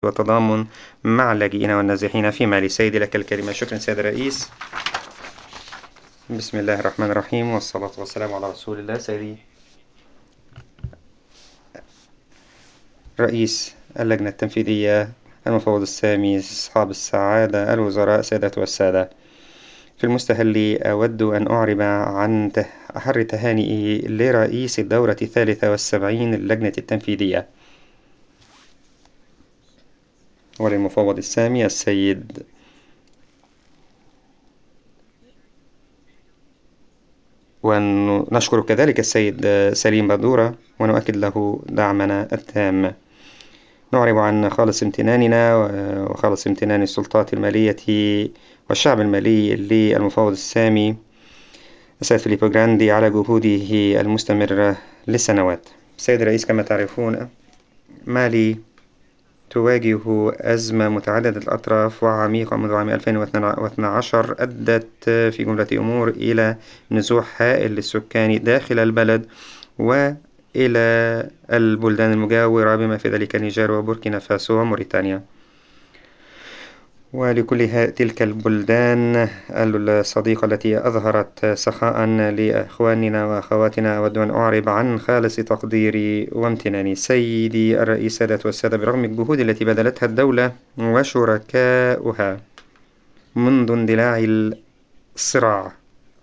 والتضامن مع اللاجئين والنازحين في مالي. سيدي لك الكلمة. شكرا سيد الرئيس. بسم الله الرحمن الرحيم، والصلاة والسلام على رسول الله. سيدي رئيس اللجنة التنفيذية، المفوض السامي، أصحاب السعادة، الوزراء، سادة والسادة، في المستهل أود أن أعرب عن أحر تهانئي لرئيس الدورة 73 للجنة التنفيذية وللمفوض السامي السيد ونشكر كذلك السيد سليم بدورة ونؤكد له دعمنا التام. نعرب عن خالص امتناننا وخالص امتنان السلطات المالية والشعب المالي للمفوض السامي السيد فيليبو جراندي على جهوده المستمرة لسنوات. سيد الرئيس، كما تعرفون مالي تواجه أزمة متعددة الأطراف وعميقة منذ عام 2012 أدت في جملة أمور إلى نزوح هائل للسكان داخل البلد وإلى البلدان المجاورة بما في ذلك النيجر وبوركينا فاسو وموريتانيا. ولكل تلك البلدان الصديقة التي أظهرت سخاء لإخواننا وأخواتنا، أود أن أعرب عن خالص تقديري وامتناني. سيدي الرئيس، سادة والسادة، برغم الجهود التي بذلتها الدولة وشركاؤها منذ اندلاع الصراع،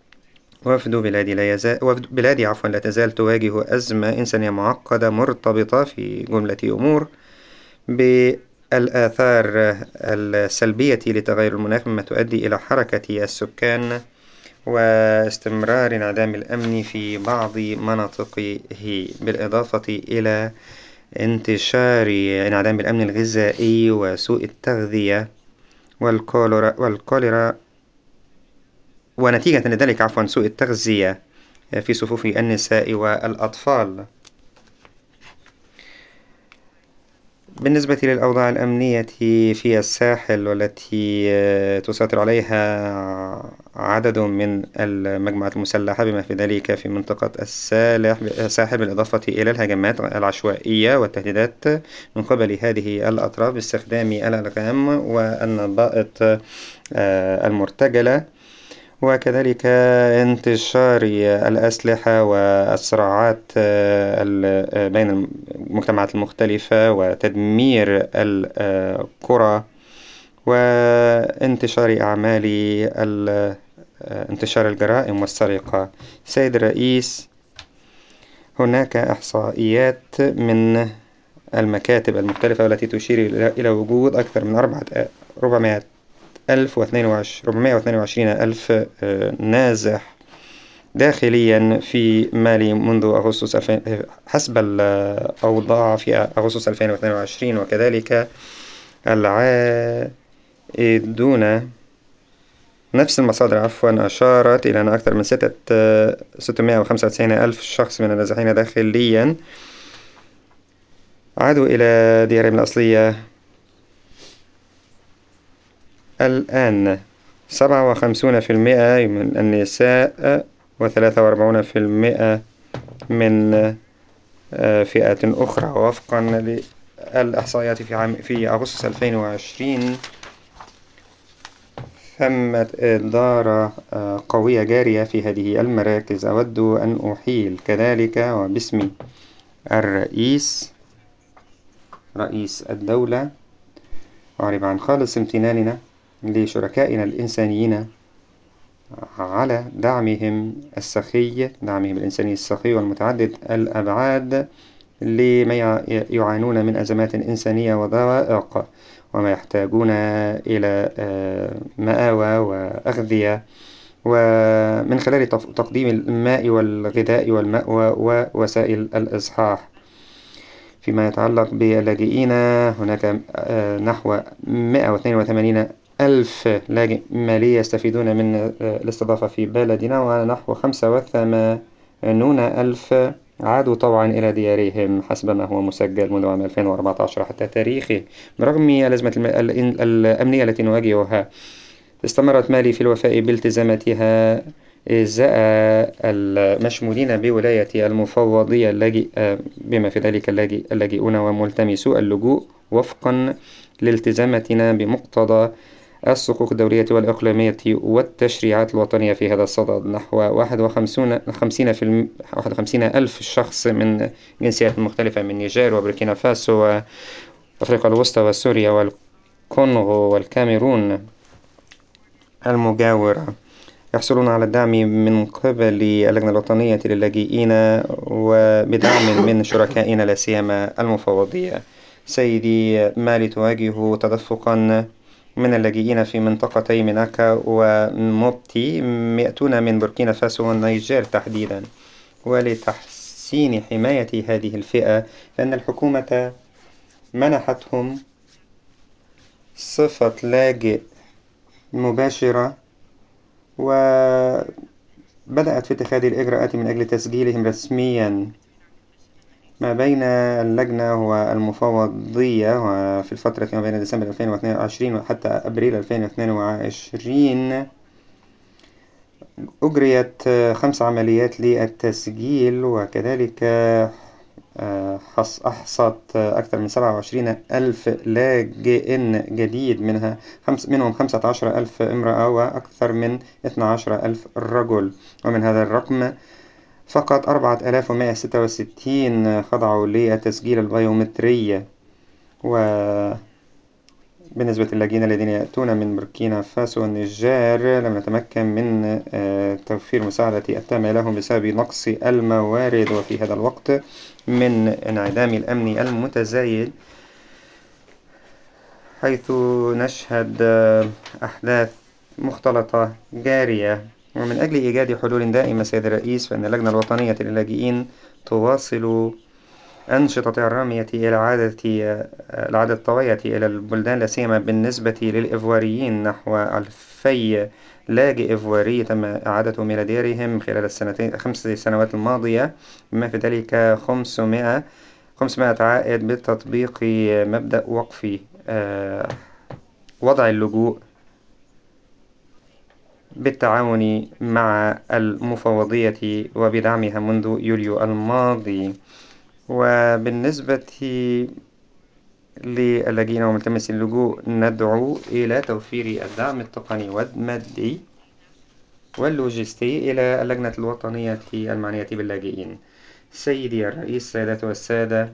وفد بلادي لا تزال تواجه أزمة إنسانية معقدة مرتبطة في جملة أمور بالآثار السلبية لتغير المناخ، مما تؤدي إلى حركة السكان واستمرار انعدام الأمن في بعض مناطقه، بالإضافة إلى انتشار انعدام الأمن الغذائي وسوء التغذية والكوليرا ونتيجة لذلك سوء التغذية في صفوف النساء والأطفال. بالنسبة للأوضاع الأمنية في الساحل والتي تسيطر عليها عدد من المجموعات المسلحة بما في ذلك في منطقة الساحل، بالإضافة إلى الهجمات العشوائية والتهديدات من قبل هذه الأطراف باستخدام الألغام والنبائط المرتجلة، وكذلك انتشار الأسلحة والصراعات بين المجتمعات المختلفة وتدمير القرى وانتشار أعمال انتشار الجرائم والسرقة. سيد الرئيس، هناك إحصائيات من المكاتب المختلفة والتي تشير إلى وجود أكثر من 422 ألف نازح داخليا في مالي منذ أغسطس حسب الأوضاع في أغسطس 2022، وكذلك العائدون نفس المصادر أشارت إلى أن أكثر من 695 ألف شخص من النازحين داخليا عادوا إلى ديارهم الأصلية. الآن 57% من النساء و43% من فئات أخرى، وفقا للإحصائيات في أغسطس 2020 ثمة إدارة قوية جارية في هذه المراكز. أود أن أحيل كذلك وباسم رئيس الدولة أعرب عن خالص امتناننا لشركائنا الإنسانيين على دعمهم الإنساني السخي والمتعدد الأبعاد لما يعانون من أزمات إنسانية وضائق، وما يحتاجون إلى مآوى وأغذية، ومن خلال تقديم الماء والغذاء والمأوى ووسائل الإصحاح. فيما يتعلق باللاجئين، هناك نحو 182 ألف لاجئ مالي يستفيدون من الاستضافة في بلدنا، ونحو 85 ألف عادوا طوعا إلى ديارهم حسب ما هو مسجل منذ عام 2014 حتى تاريخه. برغم الأزمة الأمنية التي نواجهها، استمرت مالي في الوفاء بالتزاماتها إزاء المشمولين بولاية المفوضية بما في ذلك اللاجئون وملتمسو اللجوء وفقا لالتزاماتنا بمقتضى الصكوك الدولية والإقليمية والتشريعات الوطنية في هذا الصدد. نحو 51 ألف شخص من جنسيات مختلفة من نيجير وبوركينا فاسو وأفريقيا الوسطى وسوريا والكونغو والكاميرون المجاورة يحصلون على الدعم من قبل اللجنة الوطنية للاجئين وبدعم من شركائنا لا سيما المفوضية. سيدي، مالي تواجه تدفقا من اللاجئين في منطقتي مناكا وموبتي يأتون من بوركينا فاسو والنيجير تحديدا. ولتحسين حماية هذه الفئة فإن الحكومة منحتهم صفة لاجئ مباشرة وبدأت في اتخاذ الإجراءات من أجل تسجيلهم رسميا ما بين اللجنة والمفوضية. وفي الفترة ما بين ديسمبر 2022 وحتى أبريل 2022 أجريت 5 عمليات للتسجيل، وكذلك أحصت أكثر من 27 ألف لاجئ جديد، منهم 15 ألف امرأة وأكثر من 12 ألف رجل. ومن هذا الرقم فقط 4166 خضعوا للتسجيل البيومتري. وبالنسبة للاجئين الذين يأتون من بوركينا فاسو والنيجر لم نتمكن من توفير مساعدة التامة لهم بسبب نقص الموارد، وفي هذا الوقت من انعدام الأمن المتزايد، حيث نشهد أحداث مختلطة جارية. ومن أجل إيجاد حلول دائمة سيد الرئيس، فإن اللجنة الوطنية للاجئين تواصل أنشطتها الرامية إلى إعادة الطوية إلى البلدان، لا سيما بالنسبة للإيفواريين. نحو 2000 لاجئ إيفواري تم إعادتهم إلى ديارهم خلال 5 سنوات الماضية، بما في ذلك 500 عائد بتطبيق مبدأ وقف وضع اللجوء بالتعاون مع المفوضية وبدعمها منذ يوليو الماضي. وبالنسبة للاجئين وملتمسي اللجوء ندعو إلى توفير الدعم التقني والمادي واللوجستي إلى اللجنة الوطنية المعنية باللاجئين. سيدي الرئيس، السيدات والسادة،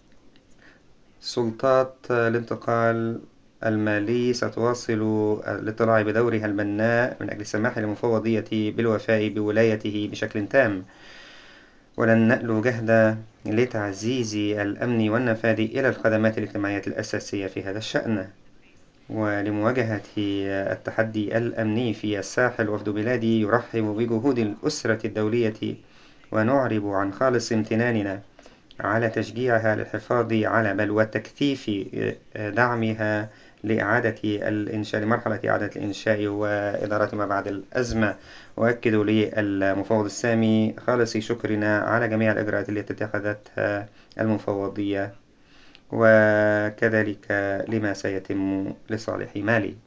سلطات الانتقال المالي ستواصل الاطلاع بدورها البناء من أجل السماح للمفوضية بالوفاء بولايته بشكل تام، ولن نألو جهدا لتعزيز الأمن والنفاذ إلى الخدمات الاجتماعية الأساسية في هذا الشأن. ولمواجهة التحدي الأمني في الساحل، وفد بلادي يرحب بجهود الأسرة الدولية، ونعرب عن خالص امتناننا على تشجيعها للحفاظ على بل وتكثيف دعمها لمرحلة إعادة الإنشاء وإدارة ما بعد الأزمة. وأكد لي المفوض السامي خالص شكرنا على جميع الإجراءات التي اتخذتها المفوضية، وكذلك لما سيتم لصالح مالي.